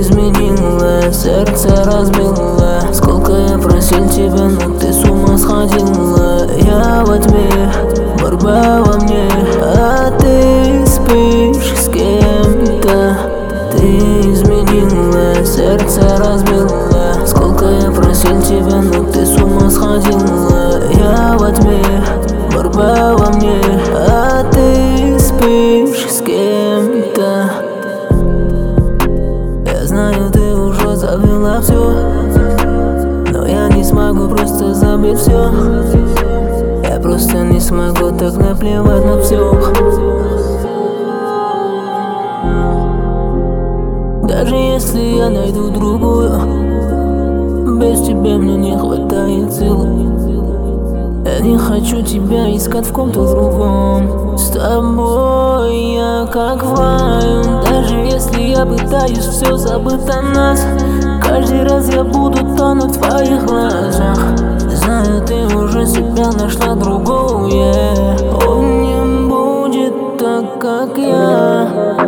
изменила, сердце разбила. Сколько я просил тебя, но ты с ума сходила. Я во тьме, борьба во мне, а ты спишь с кем-то. Ты изменила, сердце разбила. Сколько я просил тебя, но ты с ума сходила. Я во тьме, борьба во мне, а ты спишь с кем-то. Я знаю, ты уже забыла все, но я не смогу просто забыть все. Я просто не смогу так наплевать на все. Даже если я найду другую, без тебя мне не хватает сил. Я не хочу тебя искать в ком-то другом. С тобой я как в раю. Даже если я пытаюсь все забыть о нас, каждый раз я буду тонуть в твоих глазах. Знаю, ты уже себя нашла другую. Он не будет так, как я.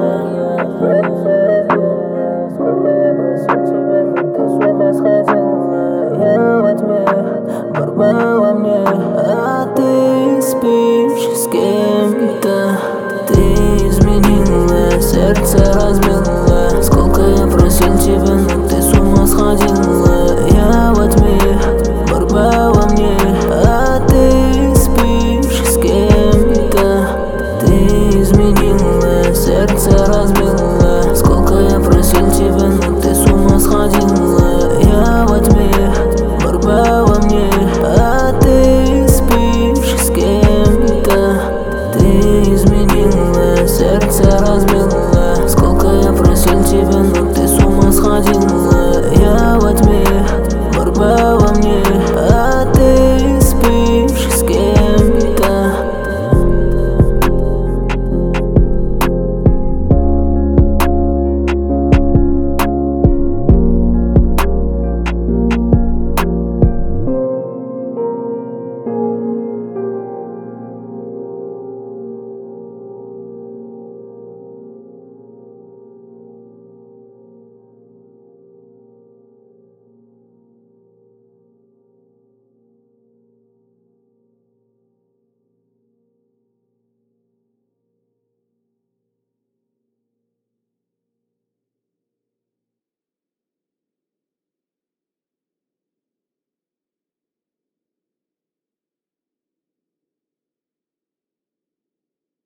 Я во тьме, борьба во мне, а ты спишь с кем-то. Ты изменила, сердце разбила. Сколько я просил тебя, но ты с ума сходила. Я во тьме, борьба во мне, а ты спишь с кем-то. Ты изменила, сердце разбила. Сколько я просил тебя, но ты с ума сходила. Я во тьме, борьба во мне, а ты спишь с кем-то. Ты изменила, сердце разбила. Сколько я просил тебя, но ты с ума сходила.